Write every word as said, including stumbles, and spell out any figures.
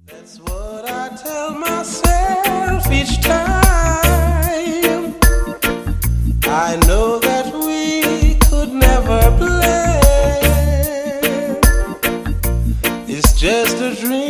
That's what I tell myself each time. I know that we could never play. It's just a dream.